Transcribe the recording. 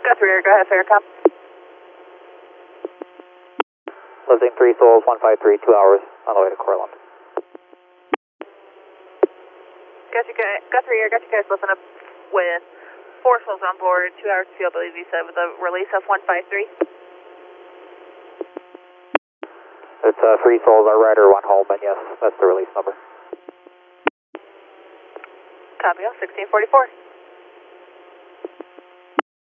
Guthrie Air, go ahead, Faircom. Lifting 3 souls, 153, 2 hours on the way to Courland. Guthrie Air, got you guys lifting up with 4 souls on board, 2 hours fuel, I believe you said, with a release of 153. It's 3 souls, our rider, 1 home, and yes, that's the release number. Copy all, 1644.